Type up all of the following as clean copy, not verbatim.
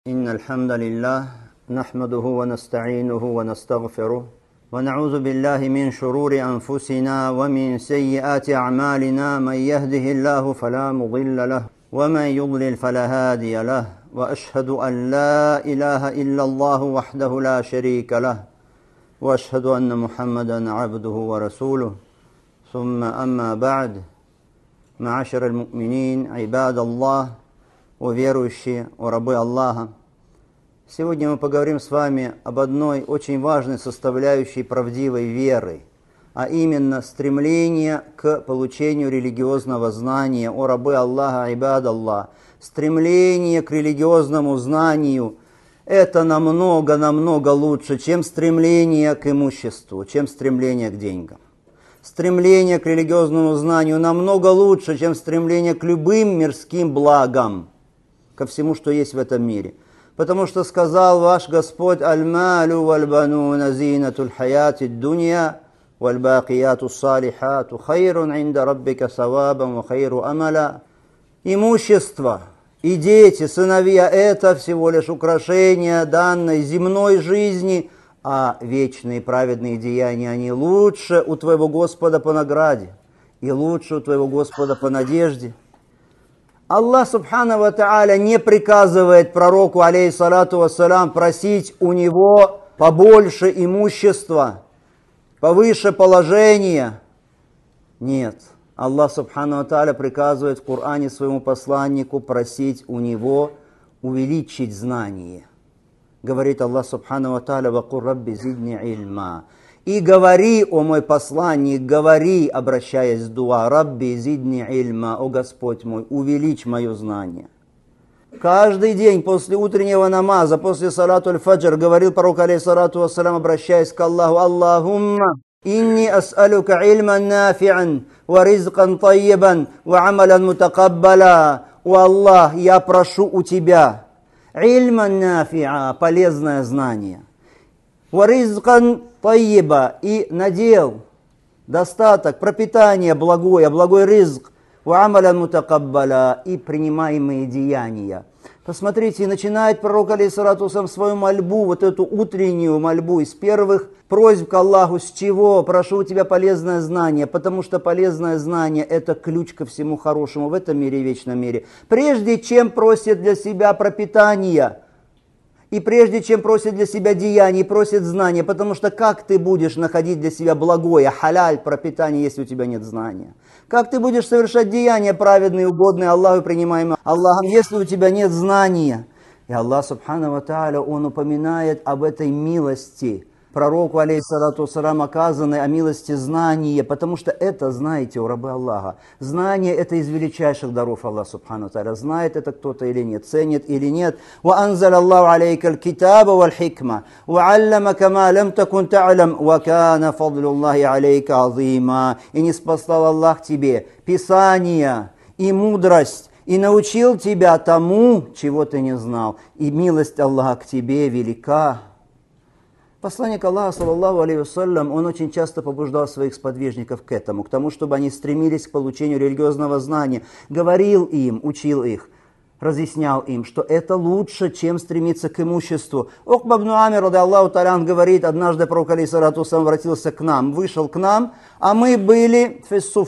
إن الحمد لله نحمده ونستعينه ونستغفره ونعوذ بالله من شرور أنفسنا ومن سيئات أعمالنا من يهده الله فلا مضل له ومن يضلل فلا هادي له وأشهد أن لا إله إلا الله وحده لا شريك له وأشهد أن محمدا عبده ورسوله ثم أما بعد معاشر المؤمنين عباد الله о верующие, о рабы Аллаха. Сегодня мы поговорим с вами об одной очень важной составляющей правдивой веры, а именно стремление к получению религиозного знания, о рабы Аллаха, ибад Аллах. Стремление к религиозному знанию – это намного лучше, чем стремление к имуществу, чем стремление к деньгам. Стремление к религиозному знанию намного лучше, чем стремление к любым мирским благам, ко всему, что есть в этом мире. Потому что сказал ваш Господь: «Аль-малю валь-бануна зинатуль хаяти дунья, валь-бакияту салихату хайрун инда раббика савабам ва хайру амаля». Имущество и дети, сыновья – это всего лишь украшения данной земной жизни, а вечные праведные деяния, они лучше у твоего Господа по награде и лучше у твоего Господа по надежде. Аллах Субхану ва Тааля не приказывает пророку, алейхиссалату вассалям, просить у него побольше имущества, повыше положения. Нет, Аллах Субхану ва Тааля приказывает в Коране своему посланнику просить у него увеличить знание. Говорит Аллах Субхану ва Тааля: «Вакур рабби зидни ильма». И говори, о мой посланник, говори, обращаясь в дуа: «Рабби зидни ильма», о Господь мой, увеличь мое знание. Каждый день после утреннего намаза, после салату аль-фаджр, говорил пророк, алейхиссалату вассалям, обращаясь к Аллаху: «Аллахумма, инни ас'алюка ильман нафи'ан, ва ризкан таййибан, ва амалян мутакаббаля». О Аллах, я прошу у Тебя ильман нафи'а, полезное знание, ва ризкан таййиба, и надел, достаток, пропитание благое, благой ризк, ва амалян мутакаббаля, и принимаемые деяния. Посмотрите, начинает пророк, алейхиссалату вассалям, свою мольбу, вот эту утреннюю мольбу, из первых просьб к Аллаху: с чего? Прошу у Тебя полезное знание, потому что полезное знание – это ключ ко всему хорошему в этом мире и вечном мире. Прежде чем просит для себя пропитания, и прежде чем просит для себя деяний, просит знания, потому что как ты будешь находить для себя благое, халяль, пропитание, если у тебя нет знания? Как ты будешь совершать деяния праведные, угодные Аллаху, принимаемые Аллахом, если у тебя нет знания? И Аллах Субхану ва Тааля, Он упоминает об этой милости пророку, алейхиссалату вассалям, оказанной, о милости знания, потому что это, знаете, у рабы Аллаха, знание – это из величайших даров Аллаха Субхану ва Тааля. Знает это кто-то или нет, ценит или нет. «Ва анзал Аллаху алейка аль-китаба валь-хикма, ва алламака ма лам такун та'лам, ва кана фадлу Аллахи алейка азима». И ниспослал Аллах тебе Писание и мудрость, и научил тебя тому, чего ты не знал, и милость Аллаха к тебе велика. Посланник Аллаха, саллаллаху алейхи вассалям, он очень часто побуждал своих сподвижников к этому, к тому, чтобы они стремились к получению религиозного знания, говорил им, учил их, разъяснял им, что это лучше, чем стремиться к имуществу. Укба ибн Амир, ради Аллаху та'аля, говорит, однажды пророк, алейхиссалату вассалям, обратился к нам, вышел к нам, а мы были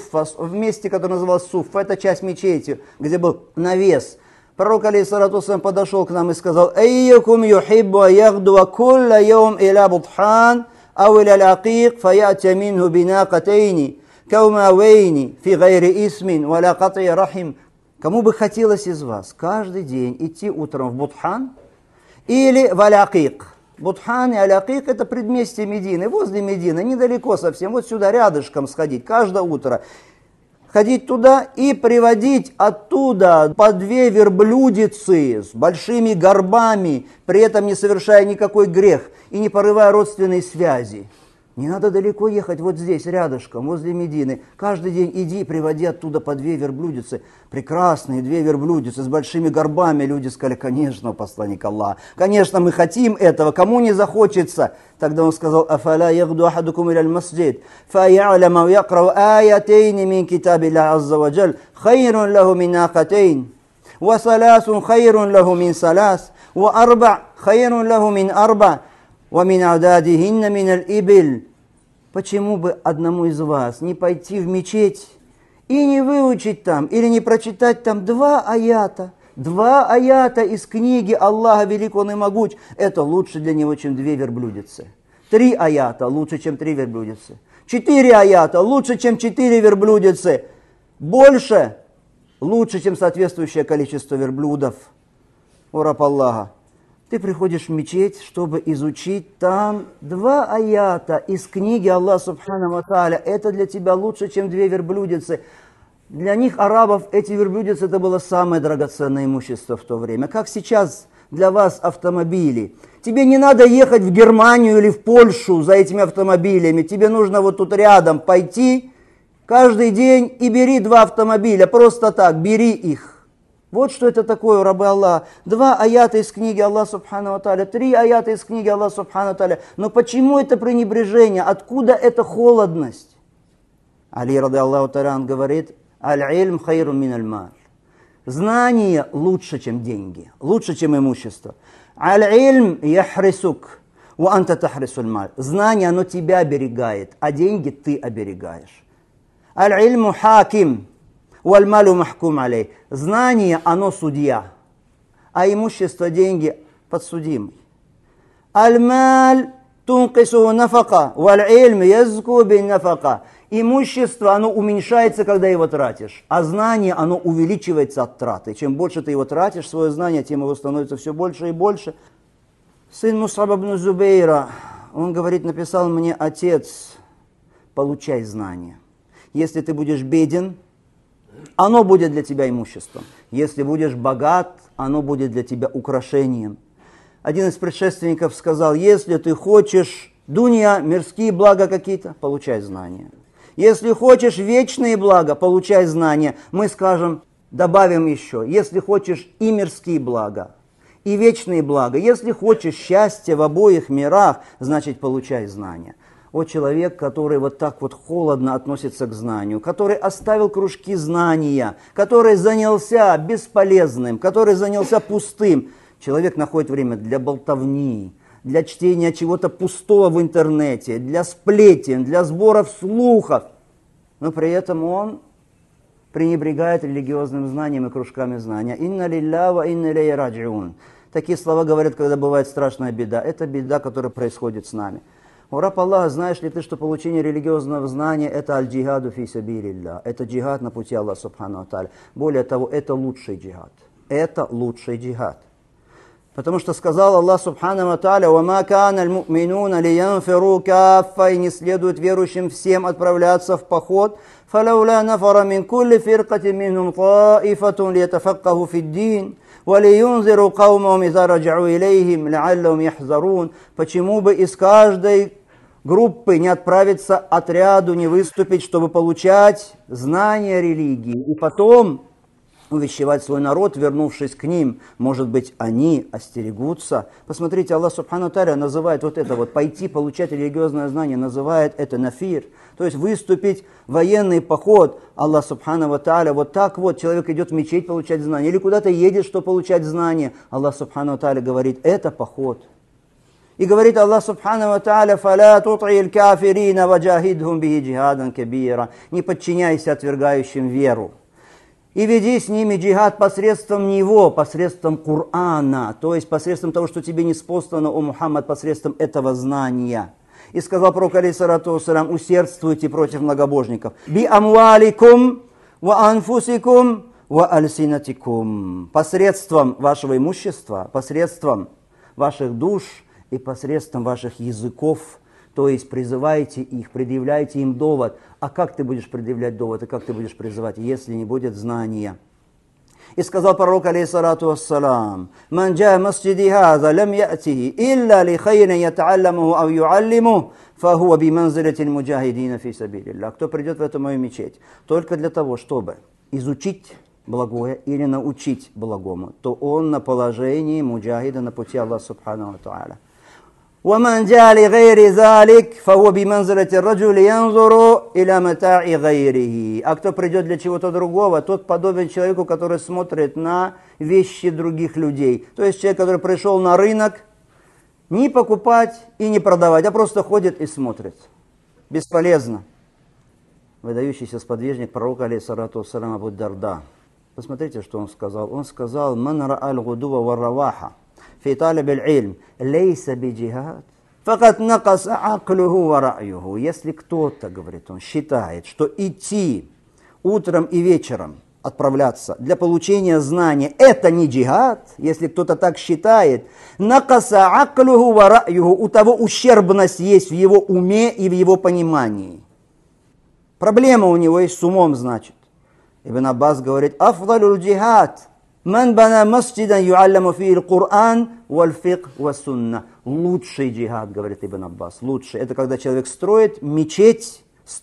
в месте, которое называлось Суффа, это часть мечети, где был навес. Пророк, алейхиссалату вассалям, подошел к нам и сказал: «Айякум юхиббу аягдуа кулля яум иля Бутхан, ау иля аль-Акик, фаятя минху бинакатейни, каумавейни, фи гайри исмин, валя кат'i рахим». Кому бы хотелось из вас каждый день идти утром в Бутхан или в Аль-Акик? Бутхан и Аль-Акик – это предместье Медины, возле Медины, недалеко совсем, вот сюда рядышком сходить каждое утро. Ходить туда и приводить оттуда по 2 верблюдицы с большими горбами, при этом не совершая никакой грех и не порывая родственной связи. Не надо далеко ехать, вот здесь, рядышком, возле Медины. Каждый день иди, приводи оттуда по 2 верблюдицы. Прекрасные 2 верблюдицы с большими горбами. Люди сказали: конечно, посланник Аллаха, конечно, мы хотим этого, кому не захочется. Тогда он сказал: «Афаля ягду ахадукум иля аль-масджид, фая'ляма ва якрау аятейни мин китабилля азза ва джаль, хайрун лаху мин акатейн». وثلاث خير له من ثلاث وأربع خير له من أربع ومن عدادهن من الإبل. Почему бы одному из вас не пойти в мечеть и не выучить там, или не прочитать там два аята из книги Аллаха Велик Он и Могуч? Это лучше для него, чем 2 верблюдицы. 3 аята лучше, чем 3 верблюдицы. 4 аята лучше, чем 4 верблюдицы. Больше лучше, чем соответствующее количество верблюдов. О раб Аллаха, ты приходишь в мечеть, чтобы изучить там 2 аята из книги Аллаха Субхану ва Тааля. Это для тебя лучше, чем 2 верблюдицы. Для них, арабов, эти верблюдицы, это было самое драгоценное имущество в то время. Как сейчас для вас автомобили. Тебе не надо ехать в Германию или в Польшу за этими автомобилями. Тебе нужно вот тут рядом пойти каждый день и бери 2 автомобиля. Просто так, бери их. Вот что это такое, рабы Аллаха. 2 аята из книги Аллаха Субхану ва Тааля, 3 аята из книги Аллаха Субхану ва Тааля. Но почему это пренебрежение? Откуда эта холодность? Али ради Аллаху Та'аля говорит: «Аль-ильм хайрун мин аль-маль». Знание лучше, чем деньги, лучше, чем имущество. «Аль-ильм яхрисук, ва анта тахрисуль маль». Знание, оно тебя оберегает, а деньги ты оберегаешь. «Аль-ильму хаким, валь-малю махкум алей». Знание, оно судья, а имущество, деньги подсудимый. «Аль-маль тункису нафака, валь-ильм язку бин нафака». Имущество, оно уменьшается, когда его тратишь, а знание, оно увеличивается от траты. Чем больше ты его тратишь, свое знание, тем его становится все больше и больше. Сын Мус'аб ибн Зубейра, он говорит, написал мне: отец, получай знание. Если ты будешь беден, оно будет для тебя имуществом. Если будешь богат, оно будет для тебя украшением. Один из предшественников сказал: если ты хочешь дунья, мирские блага какие-то, получай знания. Если хочешь вечные блага, получай знания. Мы скажем, добавим еще: если хочешь и мирские блага, и вечные блага, если хочешь счастья в обоих мирах, значит, получай знания. О, человек, который вот так вот холодно относится к знанию, который оставил кружки знания, который занялся бесполезным, который занялся пустым. Человек находит время для болтовни, для чтения чего-то пустого в интернете, для сплетен, для сборов слухов. Но при этом он пренебрегает религиозным знанием и кружками знания. «Инна лилля ва инна илейхи раджиун». Такие слова говорят, когда бывает страшная беда. Это беда, которая происходит с нами. О раб Аллаха, знаешь ли ты, что получение религиозного знания – это аль-джихаду фи сабилилля. Это джихад на пути Аллаха Субхану ва Тааля. Более того, это лучший джихад. Это лучший джихад. Потому что сказал Аллах Субхану ва Тааля: «Вама кана аль-му'минуна лиянфиру каффа», и не следует верующим всем отправляться в поход. «Фалауля нафара мин кулли фиркати минхум таифатун лиятафаккаху фиддин, ва лиюнзиру каумахум иза раджа'у илейхим ла'аллахум яхзарун». Почему бы из каждой группы не отправиться отряду, не выступить, чтобы получать знания религии, и потом увещевать свой народ, вернувшись к ним. Может быть, они остерегутся. Посмотрите, Аллах Субхану Тааля называет вот это вот, пойти получать религиозное знание, называет это нафир. То есть выступить в военный поход. Аллах Субхану Тааля, вот так вот человек идет в мечеть получать знания, или куда-то едет, чтобы получать знания. Аллах Субхану Тааля говорит, это поход. И говорит Аллах Субхану Тааля: «Фаля тут'иль кафирина ваджахидхум бихи джихадан кабира». Не подчиняйся отвергающим веру. И веди с ними джихад посредством него, посредством Корана, то есть посредством того, что тебе ниспослано, о Мухаммад, посредством этого знания. И сказал пророк, алейхиссалату вассалям: усердствуйте против многобожников. Би амваликум ва анфусикум ва альсинатикум. Посредством вашего имущества, посредством ваших душ и посредством ваших языков. То есть призывайте их, предъявляйте им довод. А как ты будешь предъявлять довод, и как ты будешь призывать, если не будет знания? И сказал пророк, алейхиссалату вассалам: «Ман джа масджиди хаза лам ятихи илля ли хайрин ятаалламуху ав юаллимуху, фахуа би манзилатиль муджахидина фи сабилилля». Кто придет в эту мою мечеть только для того, чтобы изучить благое или научить благому, то он на положении муджахида на пути Аллаха Субхану ва Тааля. وَمَنْ جَاءَ لِغَيْرِ ذَلِكَ فَهُوَ بِمَنْزِلَةِ الرَّجُلِ يَنْظُرُ إِلَى مَتَاعِ غَيْرِهِ. А кто придет для чего-то другого, тот подобен человеку, который смотрит на вещи других людей. То есть человек, который пришел на рынок, не покупать и не продавать, а просто ходит и смотрит. Бесполезно. Выдающийся сподвижник пророка, алейхиссалату вассалям, Абу Дарда. Посмотрите, что он сказал. Он сказал: «Ман ра'аль гудува варраваха фи талиб аль-илм лейса биджихад, факат накаса аклюху ва ра'юху». Если кто-то, говорит он, считает, что идти утром и вечером, отправляться для получения знания, это не джихад, если кто-то так считает, накаса аклюху ва ра'юху, у того ущербность есть в его уме и в его понимании. Проблема у него есть с умом, значит. Ибн Аббас говорит: «Афдалюл джихад, ман бана масджидан юалламу фии аль-Кур'ан валь-фикх ва-сунна». Лучший джихад, говорит Ибн Аббас, лучший. Это когда человек строит мечеть,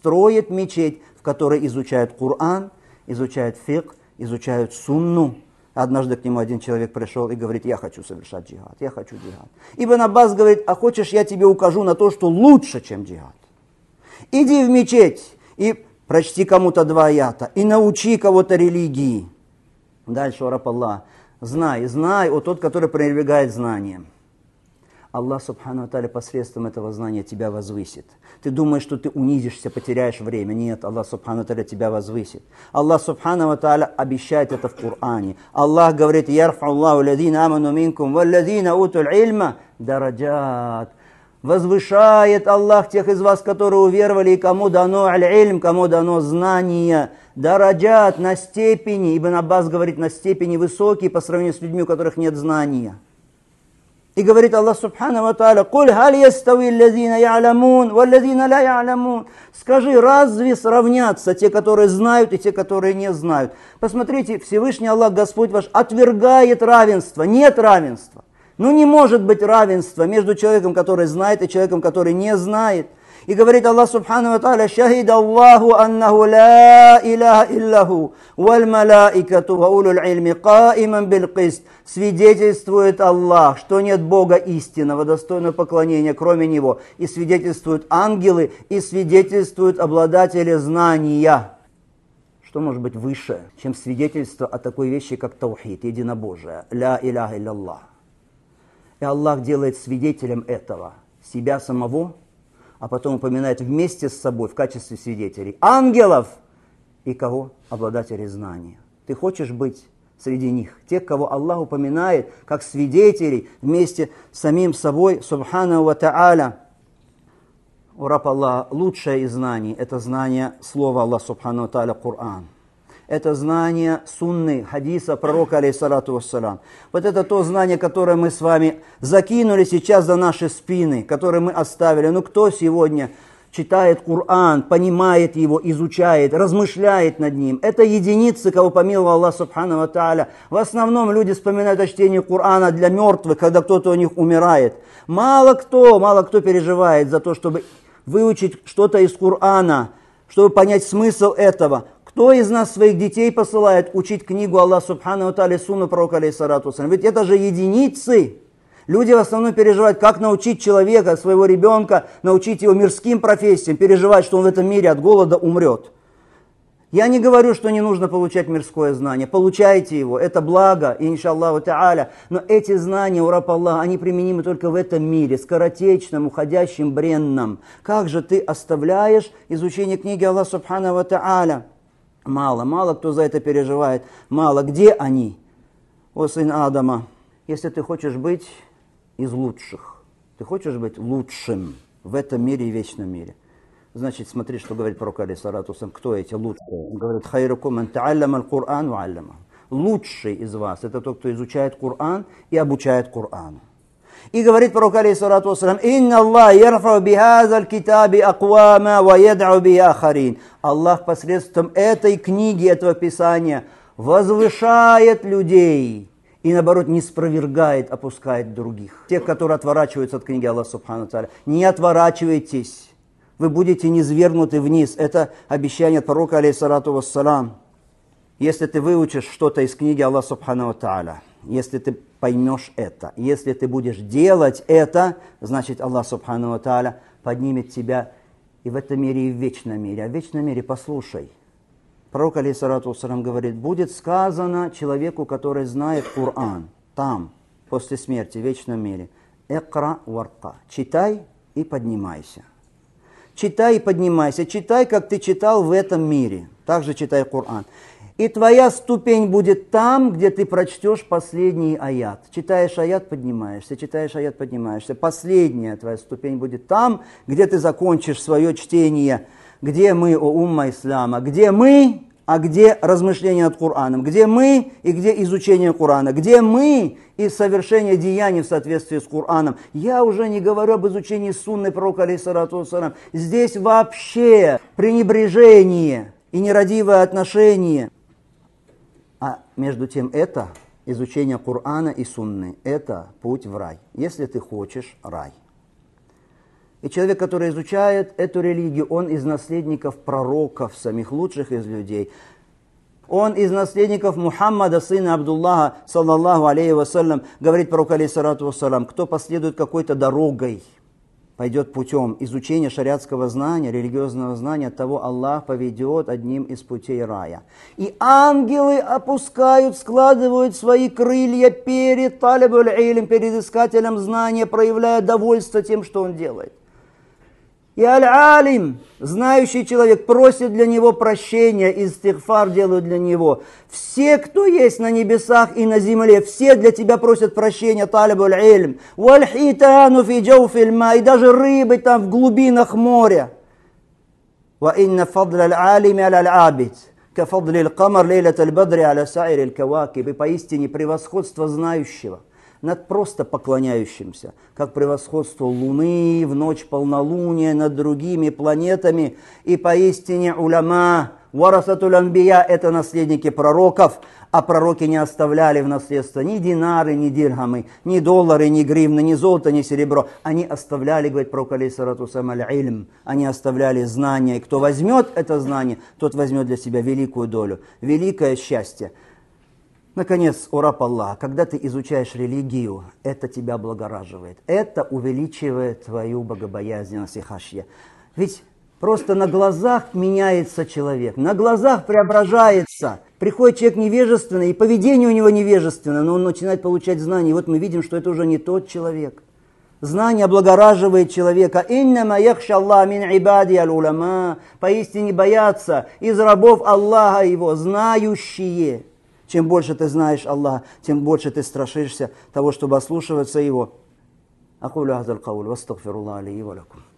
в которой изучают Кур'ан, изучают фикх, изучают сунну. Однажды к нему один человек пришел и говорит: «Я хочу совершать джихад, я хочу джихад». Ибн Аббас говорит: «А хочешь, я тебе укажу на то, что лучше, чем джихад? Иди в мечеть и прочти кому-то 2 аята, и научи кого-то религии». Дальше, раб Аллах, знай, тот, который пренебрегает знанием. Аллах Субхану ва Тааля посредством этого знания тебя возвысит. Ты думаешь, что ты унизишься, потеряешь время. Нет, Аллах Субхану ва Тааля тебя возвысит. Аллах Субхану ва Тааля обещает это в Коране. Аллах говорит: «Ярфа Аллаху ладина аману минкум, валладина утуль ильма дараджат». Возвышает Аллах тех из вас, которые уверовали, и кому дано аль-ильм, кому дано знание, дараджат, на степени. Ибн Аббас говорит, на степени высокие по сравнению с людьми, у которых нет знания. И говорит Аллах Субхану ва Тааля: «Куль халь ястави аллазина я'ламун валлазина ла я'ламун». Скажи, разве сравнятся те, которые знают, и те, которые не знают? Посмотрите, Всевышний Аллах, Господь ваш, отвергает равенство, нет равенства. Ну не может быть равенства между человеком, который знает, и человеком, который не знает. И говорит Аллах Субхану ва Тааля: «Шахид Аллаху аннаху ла илляха илляху, валь малаикату ва улул ильми каиман бил кист». Свидетельствует Аллах, что нет Бога истинного, достойного поклонения, кроме Него. И свидетельствуют ангелы, и свидетельствуют обладатели знания. Что может быть выше, чем свидетельство о такой вещи, как таухид, единобожие, ля илляха илляллах. И Аллах делает свидетелем этого себя самого, а потом упоминает вместе с собой в качестве свидетелей ангелов и кого? Обладателей знания. Ты хочешь быть среди них, тех, кого Аллах упоминает как свидетелей вместе с самим собой, субхану ва тааля. О раб Аллах, лучшее из знаний – это знание слова Аллаха субхану ва тааля, Коран. Это знание сунны, хадиса пророка, алейхиссалату вассалям. Вот это то знание, которое мы с вами закинули сейчас за наши спины, которое мы оставили. Ну кто сегодня читает Коран, понимает его, изучает, размышляет над ним? Это единицы, кого помиловал Аллах субхану ва тааля. В основном люди вспоминают о чтении Корана для мертвых, когда кто-то у них умирает. Мало кто переживает за то, чтобы выучить что-то из Корана, чтобы понять смысл этого. Кто из нас своих детей посылает учить книгу Аллаха Субхану ва Тааля, сунну пророка, алейхиссалату вассалям? Ведь это же единицы. Люди в основном переживают, как научить человека, своего ребенка, научить его мирским профессиям, переживать, что он в этом мире от голода умрет. Я не говорю, что не нужно получать мирское знание. Получайте его, это благо, иншаллаху тааля. Но эти знания, у раб Аллаха, они применимы только в этом мире, скоротечном, уходящем, бренном. Как же ты оставляешь изучение книги Аллаха Субхану ва Тааля? Мало кто за это переживает. Мало. Где они? О сын Адама, если ты хочешь быть из лучших, ты хочешь быть лучшим в этом мире и вечном мире, значит, смотри, что говорит пророк, алейхиссалату вассалям, кто эти лучшие. Он говорит: «Хайрукум ман тааллама аль-Кур'ан ва аллама». Лучший из вас – это тот, кто изучает Коран и обучает Корану. И говорит пророк, алейхиссалату вассалям: «Инна Аллах ярфау бихазаль китаби аквама ва яд'у би ахарин». Аллах посредством этой книги, этого писания возвышает людей и, наоборот, не спровергает, опускает других. Тех, которые отворачиваются от книги Аллаха Субхану Тааля. Не отворачивайтесь, вы будете низвергнуты вниз. Это обещание от пророка, алейхиссалату вассалам. Если ты выучишь что-то из книги Аллаха Субхану Тааля, если ты поймешь это. Если ты будешь делать это, значит Аллах Субхану ва Тааля поднимет тебя и в этом мире, и в вечном мире. А в вечном мире послушай. Пророк, алейхиссалату вассалам, говорит, будет сказано человеку, который знает Коран, там, после смерти, в вечном мире, «Экра варка» – читай и поднимайся. Читай и поднимайся, читай, как ты читал в этом мире. Также читай Коран. И твоя ступень будет там, где ты прочтешь последний аят. Читаешь аят, поднимаешься, читаешь аят, поднимаешься. Последняя твоя ступень будет там, где ты закончишь свое чтение. Где мы, о умма ислама? Где мы, а где размышления над Кораном? Где мы и где изучение Корана? Где мы и совершение деяний в соответствии с Кораном? Я уже не говорю об изучении сунны пророка, алейхиссалату вассалам. Здесь вообще пренебрежение и нерадивое отношение. А между тем это, изучение Корана и сунны, это путь в рай, если ты хочешь рай. И человек, который изучает эту религию, он из наследников пророков, самих лучших из людей. Он из наследников Мухаммада, сына Абдуллаха, саллаллаху алейхи вассалям, говорит пророк, алейхиссалату вассалам, кто последует какой-то дорогой, пойдет путем изучения шариатского знания, религиозного знания, того Аллах поведет одним из путей рая. И ангелы опускают, складывают свои крылья перед талибуль илм, перед искателем знания, проявляя довольство тем, что он делает. И аль-алим, знающий человек, просит для него прощения, истигфар делают для него. Все, кто есть на небесах и на земле, все для тебя просят прощения, талибуль илм. Валь-хитану фи джауфиль ма, и даже рыбы там в глубинах моря. Ва инна фадля аль-алими аль-абид, ка фадли аль-камар лейлат аль-бадри аля саири аль-кавакиб. И поистине превосходство знающего над просто поклоняющимся, как превосходство Луны в ночь полнолуния над другими планетами. И поистине уляма, варасатуль анбия, это наследники пророков, а пророки не оставляли в наследство ни динары, ни дирхамы, ни доллары, ни гривны, ни золото, ни серебро. Они оставляли, говорит пророк, алейхиссалату вассалам, аль-илм, они оставляли знания. И кто возьмет это знание, тот возьмет для себя великую долю, великое счастье. Наконец, о раб Аллаха, когда ты изучаешь религию, это тебя облагораживает. Это увеличивает твою богобоязненность и хашья. Ведь просто на глазах меняется человек, на глазах преображается. Приходит человек невежественный, и поведение у него невежественное, но он начинает получать знания. И вот мы видим, что это уже не тот человек. Знание облагораживает человека. «Иннама яхша Аллах мин ибади аль-уляма». Поистине боятся из рабов Аллаха его, знающие. Чем больше ты знаешь Аллаха, тем больше ты страшишься того, чтобы ослушиваться Его. Акулю хазал кауль, вастагфируллах ли ва лакум.